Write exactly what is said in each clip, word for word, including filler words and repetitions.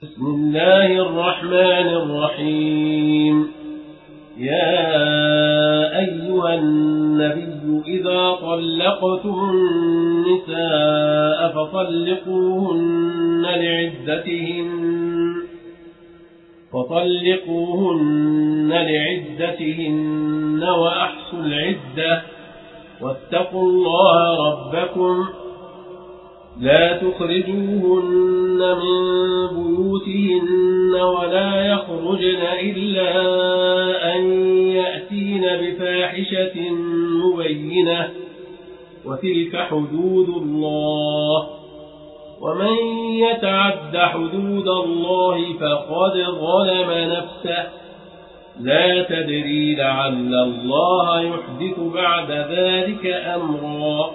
بسم الله الرحمن الرحيم. يا أيها النبي إذا طلقتم النساء فطلقوهن لعدتهن فطلقوهن لعدتهن وأحصوا العدة واتقوا الله ربكم لا تخرجوهن من بيوتهن ولا يخرجن إلا أن يأتين بفاحشة مبينة وتلك حدود الله ومن يتعد حدود الله فقد ظلم نفسه لا تدري لعل الله يحدث بعد ذلك أمرا.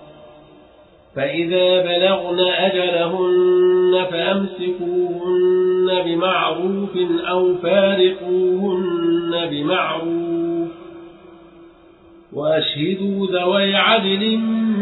فإذا بلغن أجلهن فأمسكوهن بمعروف أو فارقوهن بمعروف وأشهدوا ذوي عدل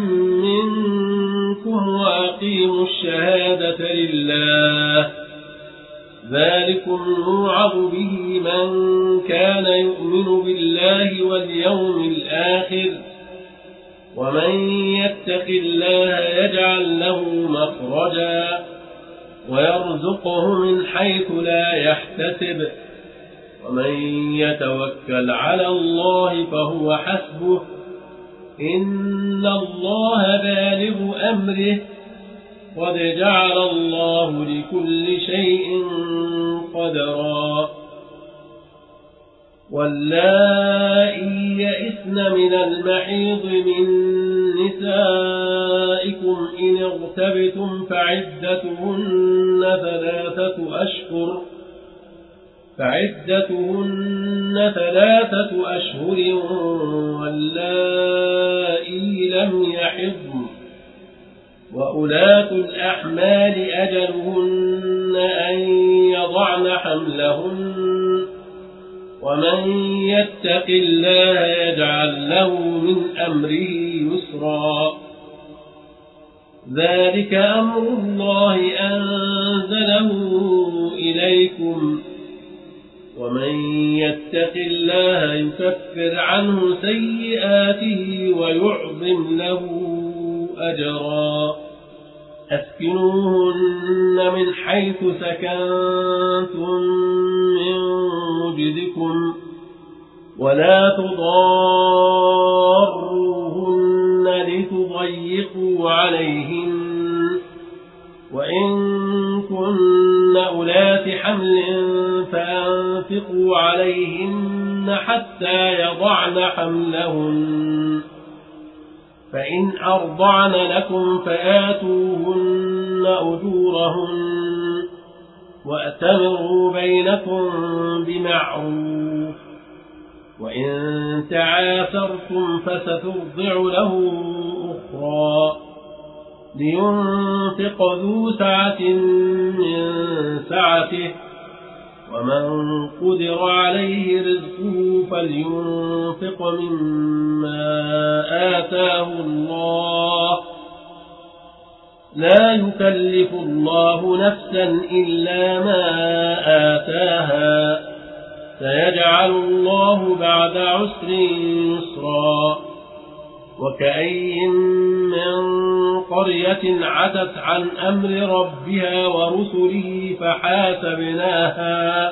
منكم وأقيموا الشهادة لله ذلكم يوعظ به من كان يؤمن بالله واليوم الآخر ومن يتق الله يجعل له مخرجا ويرزقه من حيث لا يحتسب ومن يتوكل على الله فهو حسبه إن الله بالغ أمره قد جعل الله لكل شيء قدرا. واللائي يئسن من المحيض من نسائكم إن اغتبتم فعدتهن ثلاثة أشهر فعدتهن ثلاثة أشهر واللائي لم يحضن وأولاة الأحمال أجلهن أن يضعن حملهن ومن يتق الله يجعل له من أمره يسرا. ذلك أمر الله أنزله إليكم ومن يتق الله يكفر عنه سيئاته ويعظم له أجرا. أسكنوهن من حيث سكنتم من وجدكم ولا تضاروهن لتضيقوا عليهن وإن كن أولات حمل فأنفقوا عليهن حتى يضعن حملهن فإن أرضعن لكم فآتوهن أجورهن وأتمروا بينكم بمعروف وإن تعاثرتم فسترضع له أخرى لينفق ذو سعة من سعته ومن قدر عليه رزقه فلينفق مما آتاه الله لا يكلف الله نفسا إلا ما آتاها سيجعل الله بعد عسر يسرا. وكأي من قرية عتت عن أمر ربها ورسله فحاسبناها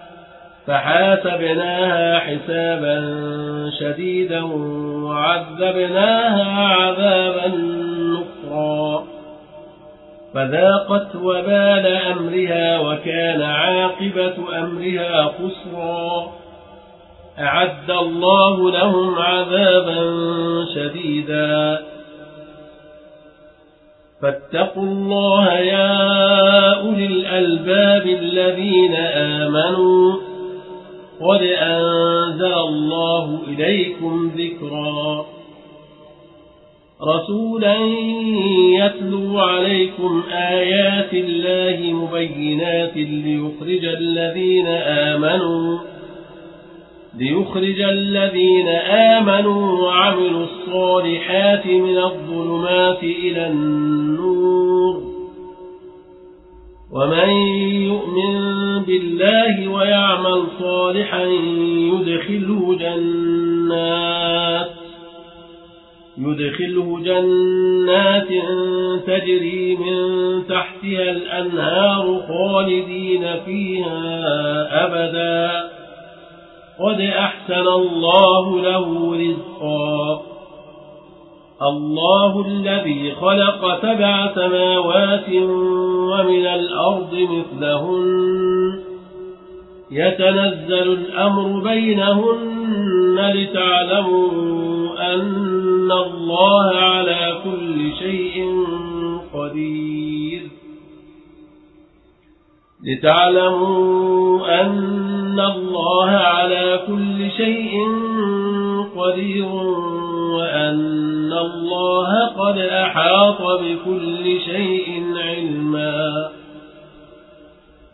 فحاسبناها حسابا شديدا وعذبناها عذابا نكرا فذاقت وبال أمرها وكان عاقبة أمرها خسرا. أعد الله لهم عذابا شديدا فاتقوا الله يا أولي الألباب الذين آمنوا قد أنزل الله إليكم ذكرا رسولا يتلو عليكم آيات الله مبينات ليخرج الذين آمنوا ليخرج الذين آمنوا وعملوا الصالحات من الظلمات إلى النور ومن يؤمن بالله ويعمل صالحا يدخله جنات يدخله جنات تجري من تحتها الأنهار خالدين فيها أبدا قد أحسن الله له رزقا الله الذي خلق سبع سماوات ومن الأرض مثلهن يتنزل الأمر بينهن لتعلموا أن الله على كل شيء قدير لتعلموا أن الله على كل شيء قدير وأن الله قد أحاط بكل شيء علما